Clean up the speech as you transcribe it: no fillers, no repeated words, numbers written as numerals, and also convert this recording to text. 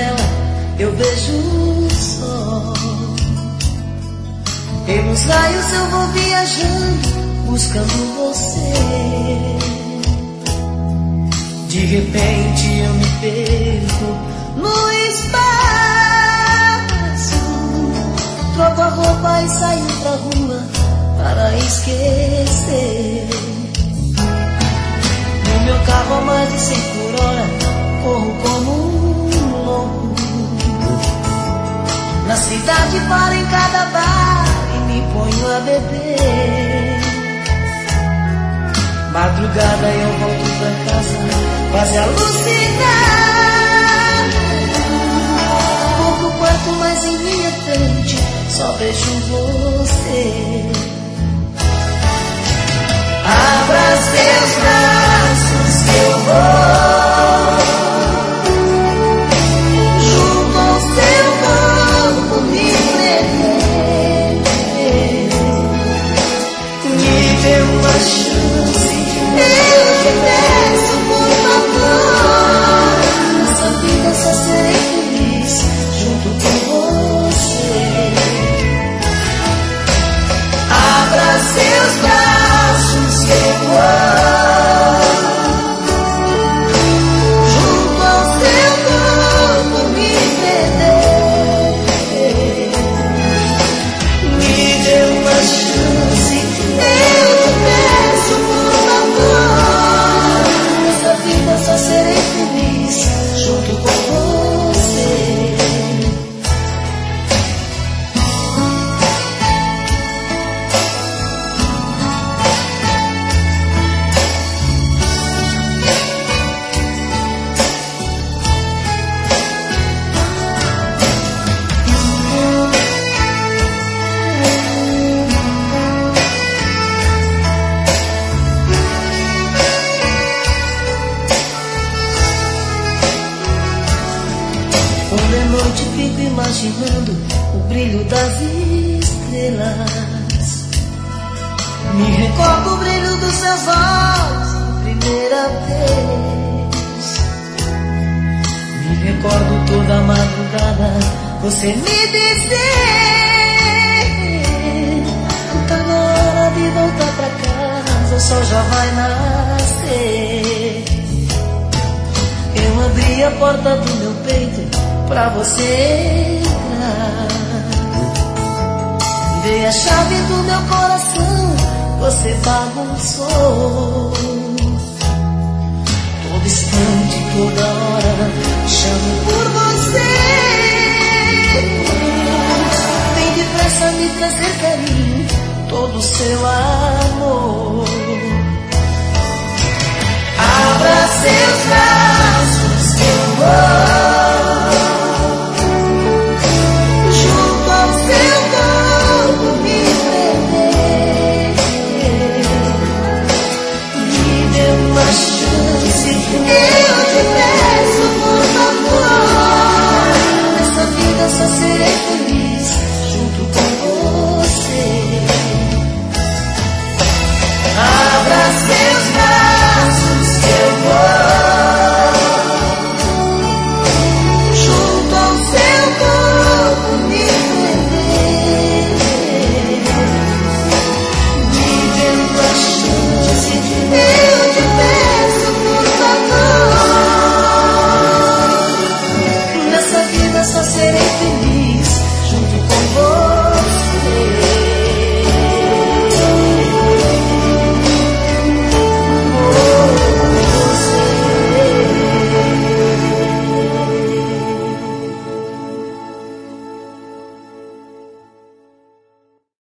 janela eu vejo o sol. Pelos raios eu vou viajando, buscando você. De repente eu me perco no espaço. Troco a roupa e saio pra rua para esquecer. No meu carro a mais de 100 por hora, corro como um louco. Na cidade paro em cada bar e me ponho a beber. Madrugada eu volto pra casa, quase alucinado. Vou pro quarto, mas em minha frente só vejo você. Abra seus braços que eu vou junto ao seu corpo me prender. Me dê uma chance, eu te peço por favor. Nessa vida só serei feliz junto com você. Abra seus braços que eu vou junto ao seu corpo me prender. Me dê uma chance, eu te peço por favor. Nessa vida só serei feliz junto com você. Fico imaginando o brilho das estrelas. Me recordo o brilho dos seus olhos a primeira vez. Me recordo toda a madrugada você me dizer: tá na hora de voltar pra casa, o sol já vai nascer. Eu abri a porta do meu peito pra você entrar. Dei a chave do meu coração, você bagunçou. Todo instante, toda hora, chamo por você. Vem depressa me trazer carinho, todo o seu amor. Abra seus braços